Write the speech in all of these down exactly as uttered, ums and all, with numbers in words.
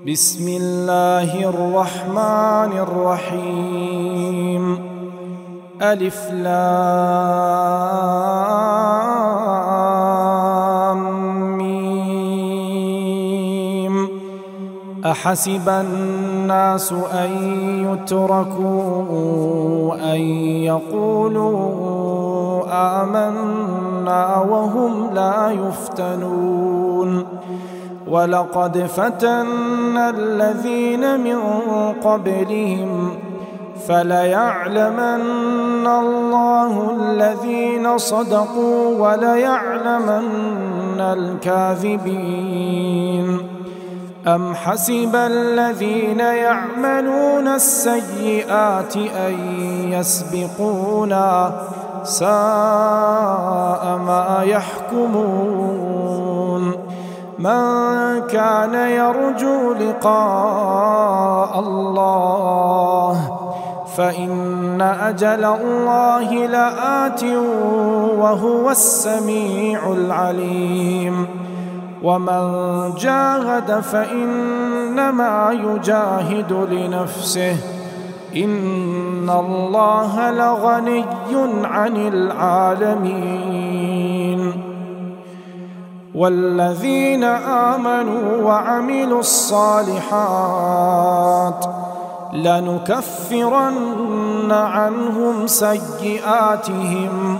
بسم الله الرحمن الرحيم. ألف لام ميم. أحسب الناس أن يتركوا أن يقولوا آمنا وهم لا يفتنون. ولقد فتنا الذين من قبلهم فليعلمن الله الذين صدقوا وليعلمن الكاذبين. أم حسب الذين يعملون السيئات أن يسبقونا ساء ما يحكمون. من كان يرجو لقاء الله فإن أجل الله لآت وهو السميع العليم. ومن جاهد فإنما يجاهد لنفسه إن الله لغني عن العالمين. والذين آمنوا وعملوا الصالحات لنكفرن عنهم سيئاتهم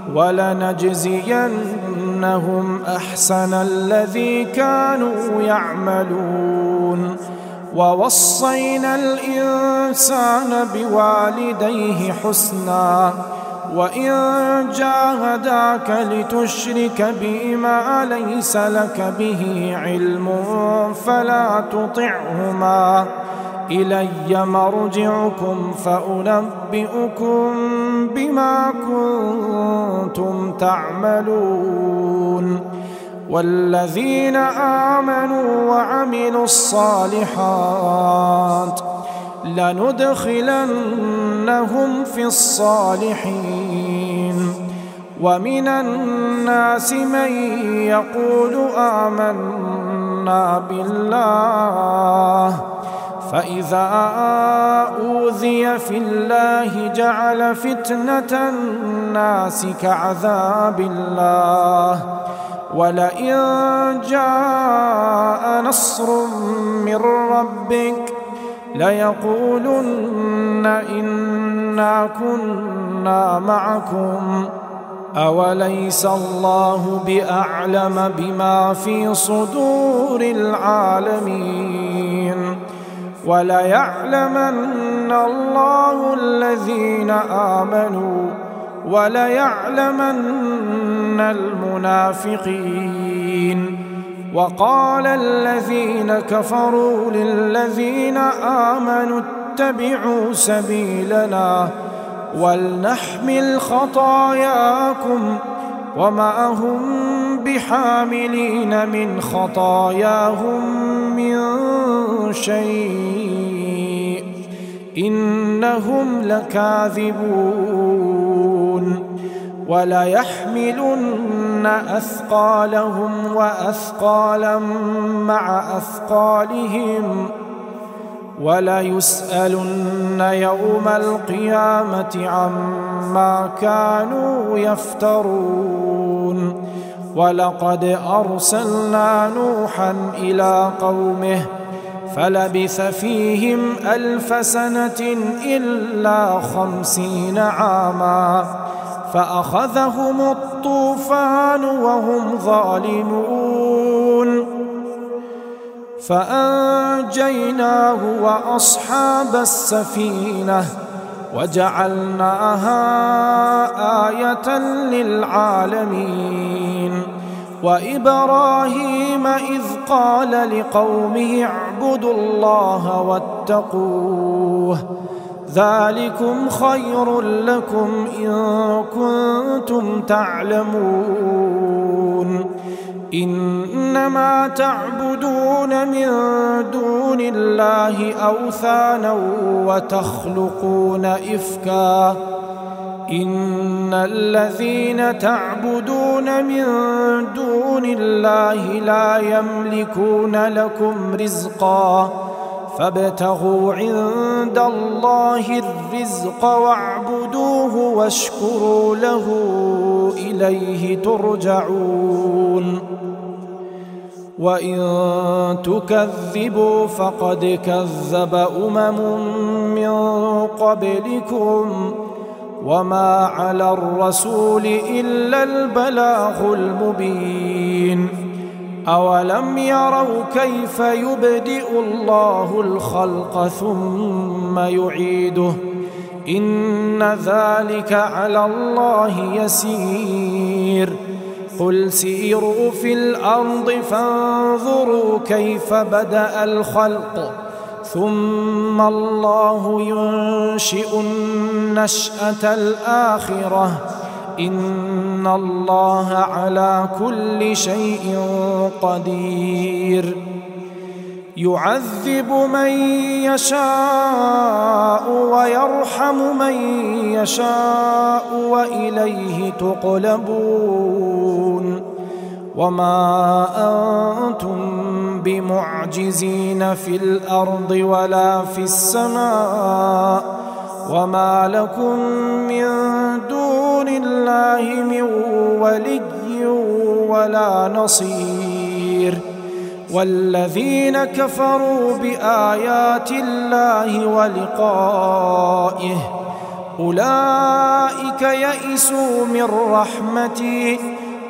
ولنجزينهم أحسن الذي كانوا يعملون. ووصينا الإنسان بوالديه حسنا وإن جاهداك لتشرك بي ما ليس لك به علم فلا تطعهما إلي مرجعكم فأنبئكم بما كنتم تعملون. والذين آمنوا وعملوا الصالحات لندخلنهم في الصالحين. ومن الناس من يقول آمنا بالله فإذا أوذي في الله جعل فتنة الناس كعذاب الله. ولئن جاء نصر من ربك ليقولن إنا كنا معكم أوليس الله بأعلم بما في صدور العالمين. وليعلمن الله الذين آمنوا وليعلمن المنافقين. وقال الذين كفروا للذين آمنوا اتبعوا سبيلنا ولنحمل خطاياكم وما هم بحاملين من خطاياهم من شيء إنهم لكاذبون. وليحملن أثقالهم وأثقالا مع أثقالهم وليسألن يوم القيامة عما كانوا يفترون. ولقد أرسلنا نوحا إلى قومه فلبث فيهم ألف سنة إلا خمسين عاما فأخذهم الطوفان وهم ظالمون فأنجيناه وأصحاب السفينة وجعلناها آية للعالمين. وإبراهيم إذ قال لقومه اعبدوا الله واتقوه ذلكم خير لكم إن كنتم تعلمون. إنما تعبدون من دون الله أوثانا وتخلقون إفكا إن الذين تعبدون من دون الله لا يملكون لكم رزقا فابتغوا عند الله الرزق واعبدوه واشكروا له إليه ترجعون وإن تكذبوا فقد كذب أمم من قبلكم وما على الرسول إلا البلاغ المبين أولم يروا كيف يبدئ الله الخلق ثم يعيده إن ذلك على الله يسير قل سيروا في الأرض فانظروا كيف بدأ الخلق ثم الله ينشئ النشأة الآخرة إن الله على كل شيء قدير يعذب من يشاء ويرحم من يشاء وإليه تقلبون وما أنتم بمعجزين في الأرض ولا في السماء وما لكم من دون الله من ولي ولا نصير والذين كفروا بآيات الله ولقائه أولئك يئسوا من رحمتي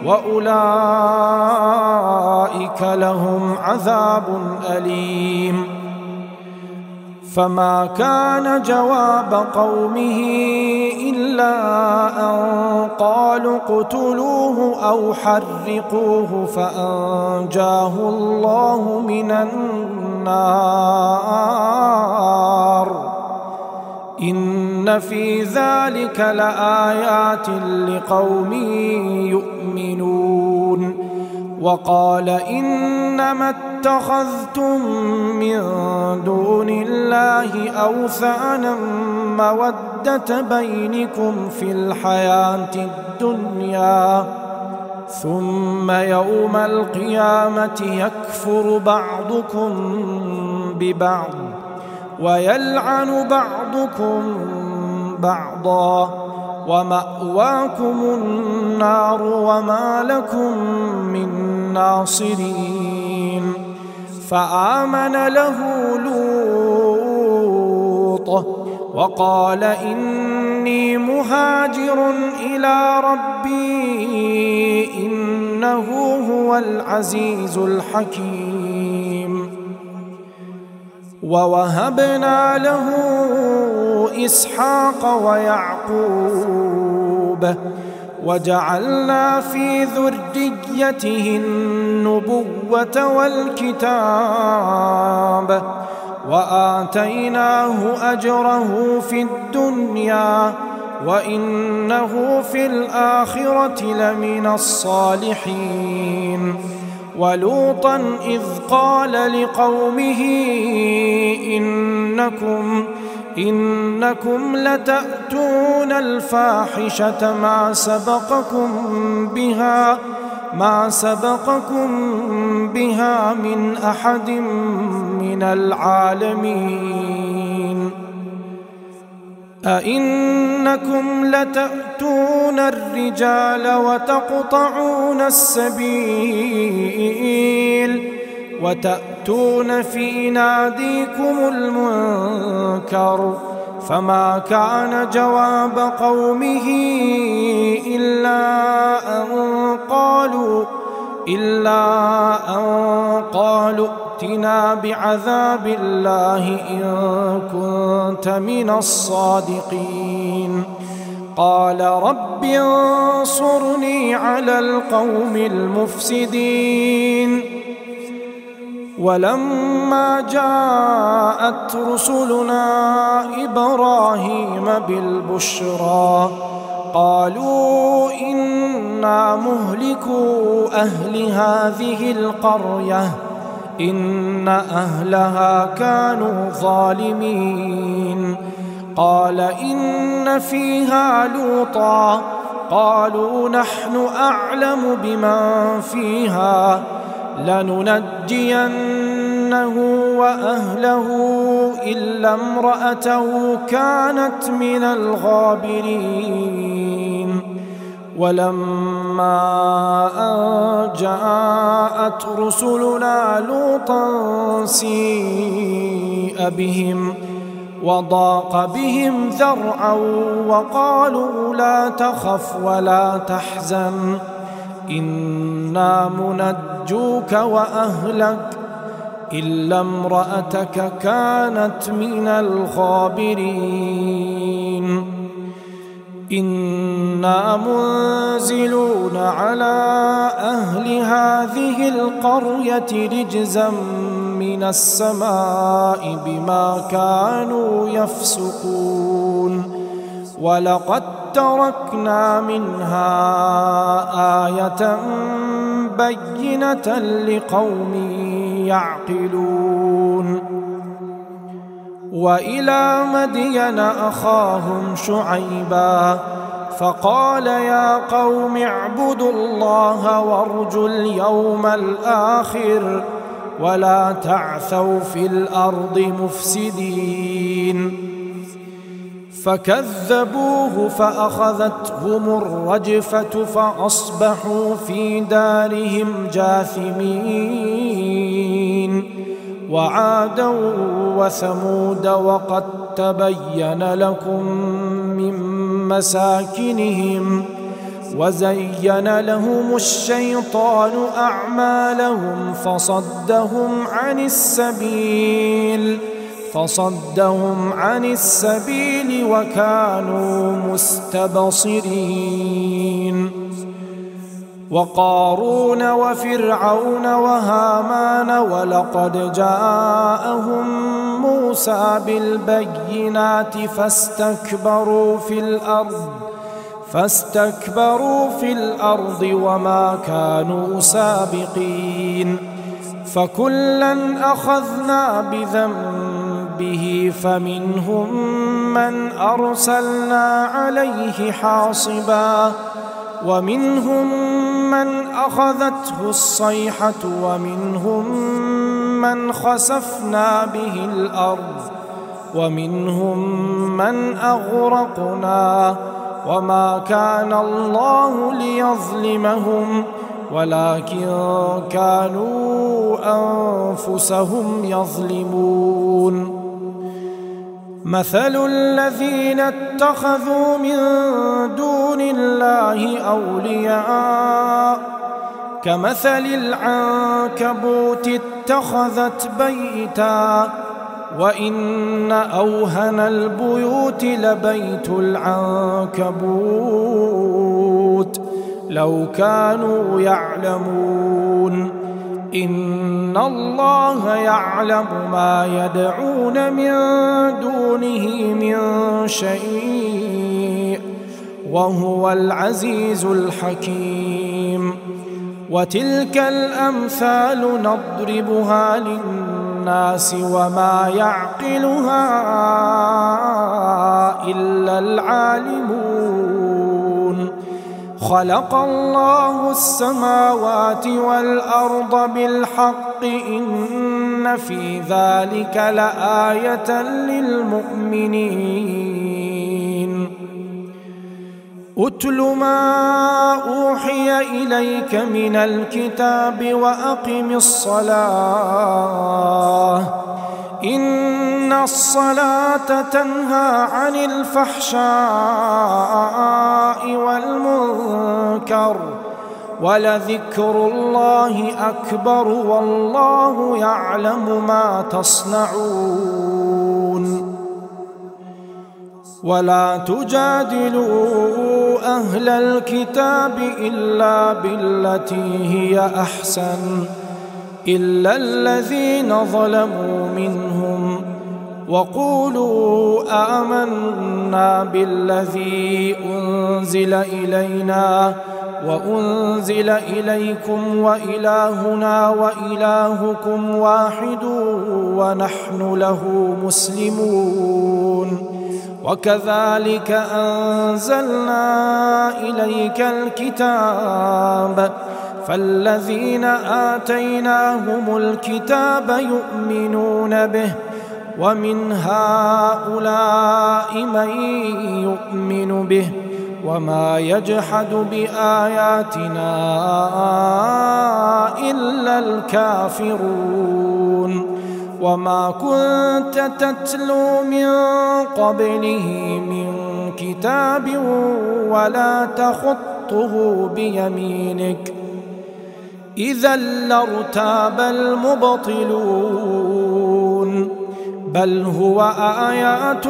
وأولئك لهم عذاب أليم فما كان جواب قومه إلا أن قالوا اقتلوه أو حرقوه فأنجاه الله من النار إن في ذلك لآيات لقوم يؤمنون وقال إنما اتخذتم من دون الله أوثانا مودة بينكم في الحياة الدنيا ثم يوم القيامة يكفر بعضكم ببعض ويلعن بعضكم بعضا ومأواكم النار وما لكم من ناصرين فآمن له لوط وقال إني مهاجر إلى ربي إنه هو العزيز الحكيم ووهبنا له إسحاق ويعقوب وجعلنا في ذريته النبوة والكتاب وآتيناه أجره في الدنيا وإنه في الآخرة لمن الصالحين ولوطا إذ قال لقومه إنكم إنكم لتأتون الفاحشة ما سبقكم بها ما سبقكم بها من أحد من العالمين أئنكم لتأتون الرجال وتقطعون السبيل وتأتون في ناديكم المنكر فما كان جواب قومه إلا أن قالوا إلا أن قالوا ائتنا بعذاب الله إن كنت من الصادقين قال رب انصرني على القوم المفسدين ولما جاءت رسلنا إبراهيم بالبشرى قالوا إنا مهلكو أهل هذه القرية إن أهلها كانوا ظالمين قال إن فيها لوطا قالوا نحن أعلم بمن فيها لننجينه وأهله إلا امرأته كانت من الغابرين ولما أن جاءت رسلنا لوطا سيء بهم وضاق بهم ذرعا وقالوا لا تخف ولا تحزن إنا منجوك وأهلك إلا امرأتك كانت من الغابرين إنا منزلون على أهل هذه القرية رجزا من السماء بما كانوا يفسقون ولقد تركنا منها آية بينة لقوم يعقلون وإلى مدين أخاهم شعيبا فقال يا قوم اعبدوا الله وارجوا اليوم الآخر ولا تعثوا في الأرض مفسدين فكذبوه فأخذتهم الرجفة فأصبحوا في دارهم جاثمين وعادا وثمود وقد تبين لكم من مساكنهم وزين لهم الشيطان أعمالهم فصدهم عن السبيل فصدهم عن السبيل وكانوا مستبصرين وقارون وفرعون وهامان ولقد جاءهم موسى بالبينات فاستكبروا في الأرض فاستكبروا في الأرض وما كانوا سابقين فكلا أخذنا بذنبه فمنهم من أرسلنا عليه حاصبا ومنهم من أخذته الصيحة ومنهم من خسفنا به الأرض ومنهم من أغرقنا وما كان الله ليظلمهم ولكن كانوا أنفسهم يظلمون مثل الذين اتخذوا من دون الله أولياء كمثل العنكبوت اتخذت بيتا وإن أوهن البيوت لبيت العنكبوت لو كانوا يعلمون إن الله يعلم ما يدعون من دونه من شيء وهو العزيز الحكيم وتلك الأمثال نضربها للناس وما يعقلها إلا العالمون خلق الله السماوات والأرض بالحق إن في ذلك لآية للمؤمنين أتل ما أوحي إليك من الكتاب وأقم الصلاة إن الصلاة تنهى عن الفحشاء والمنكر ولذكر الله أكبر والله يعلم ما تصنعون ولا تجادلوا أهل الكتاب إلا بالتي هي أحسن إلا الذين ظلموا منهم وقولوا آمنا بالذي أنزل إلينا وأنزل إليكم وإلهنا وإلهكم واحد ونحن له مسلمون وكذلك أنزلنا إليك الكتاب فالذين آتيناهم الكتاب يؤمنون به ومن هؤلاء من يؤمن به وما يجحد بآياتنا إلا الكافرون وما كنت تتلو من قبله من كتاب ولا تخطه بيمينك إذا لارتاب المبطلون بل هو آيات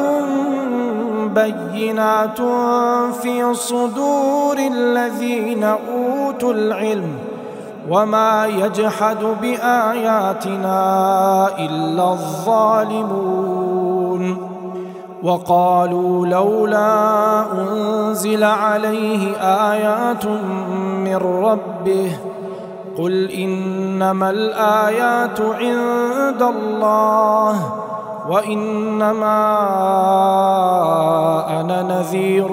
بينات في صدور الذين أوتوا العلم وما يجحد بآياتنا إلا الظالمون وقالوا لولا أنزل عليه آيات من ربه قل إنما الآيات عند الله وإنما أنا نذير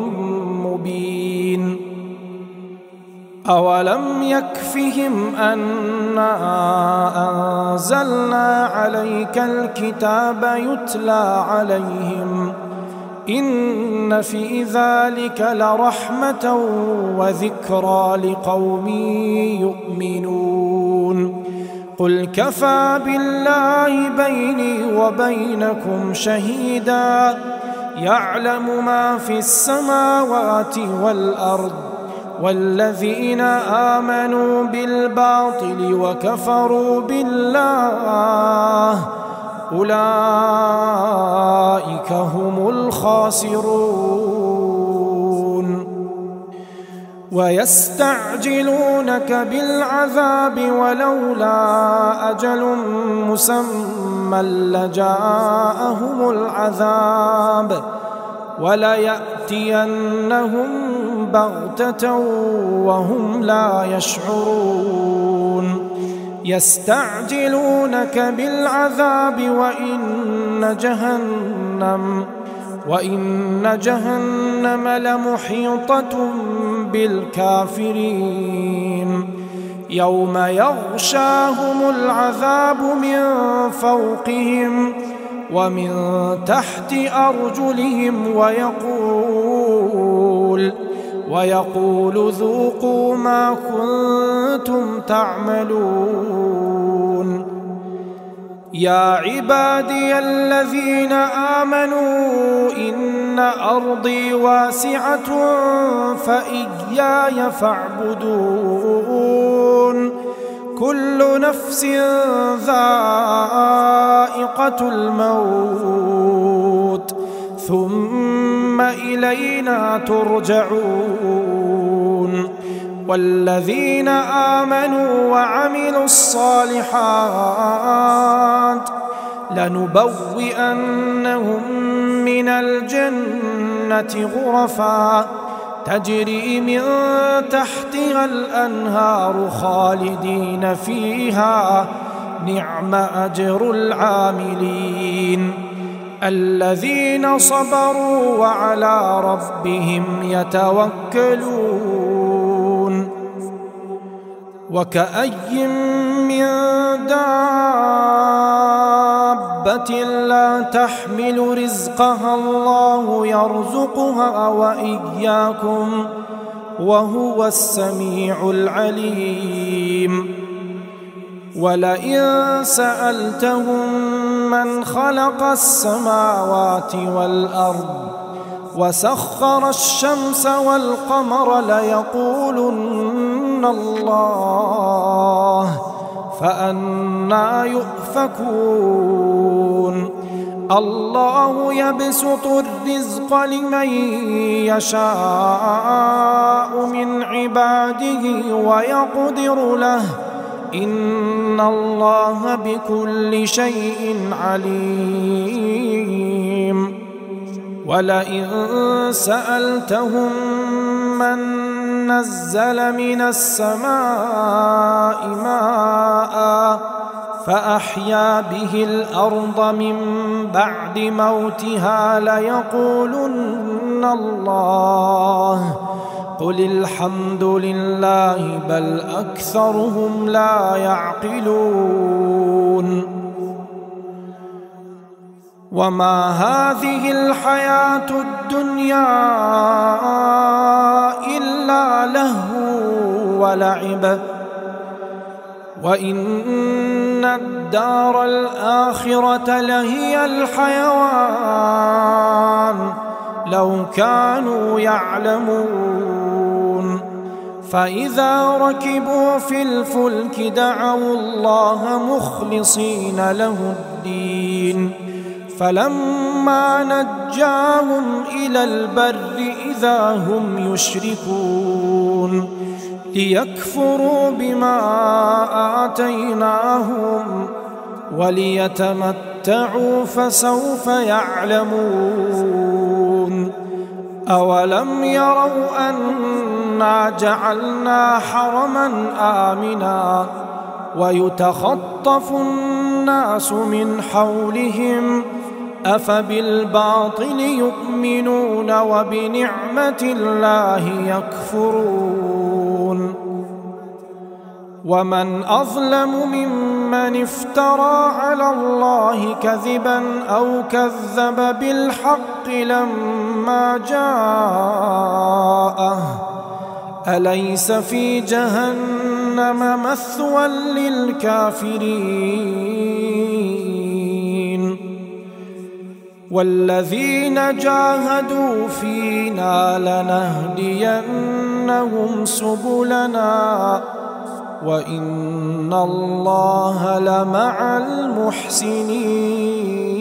مبين أولم يكفهم أنا أنزلنا عليك الكتاب يتلى عليهم إن في ذلك لرحمة وذكرى لقوم يؤمنون قل كفى بالله بيني وبينكم شهيدا يعلم ما في السماوات والأرض والذين آمنوا بالباطل وكفروا بالله أولئك هم الخاسرون ويستعجلونك بالعذاب ولولا أجل مسمى لجاءهم العذاب وليأتينهم بغتة وهم لا يشعرون يستعجلونك بالعذاب وإن جهنم وإن جهنم لمحيطة بالكافرين يوم يغشاهم العذاب من فوقهم ومن تحت أرجلهم ويقول ويقول ذوقوا ما كنتم تعملون يا عبادي الذين آمنوا إن أرضي واسعة فإياي فاعبدون كل نفس ذائقة الموت ثم إلينا ترجعون والذين آمنوا وعملوا الصالحات لنبوئنهم من الجنة غرفا تجري من تحتها الأنهار خالدين فيها نعم أجر العاملين الذين صبروا وعلى ربهم يتوكلون وكأي من دابة لا تحمل رزقها الله يرزقها وإياكم وهو السميع العليم ولئن سألتهم من خلق السماوات والأرض وسخر الشمس والقمر ليقولن الله فأنى يؤفكون الله يبسط الرزق لمن يشاء من عباده ويقدر له إن الله بكل شيء عليم ولئن سألتهم من نزل من السماء ماء فأحيا به الأرض من بعد موتها ليقولن الله قل الحمد لله بل أكثرهم لا يعقلون وما هذه الحياة الدنيا إلا لهو ولعب وإن الدار الآخرة لهي الحيوان لو كانوا يعلمون فإذا ركبوا في الفلك دعوا الله مخلصين له الدين فلما نجاهم إلى البر إذا هم يشركون ليكفروا بما آتيناهم وليتمتعوا فسوف يعلمون أولم يروا أنا جعلنا حرما آمنا ويتخطف الناس من حولهم أفبالباطل يؤمنون وبنعمة الله يكفرون ومن أظلم ممن افترى على الله كذبا أو كذب بالحق لما جاءه أليس في جهنم مثوى للكافرين والذين جاهدوا فينا لنهدينهم سبلنا وإن الله لمع المحسنين.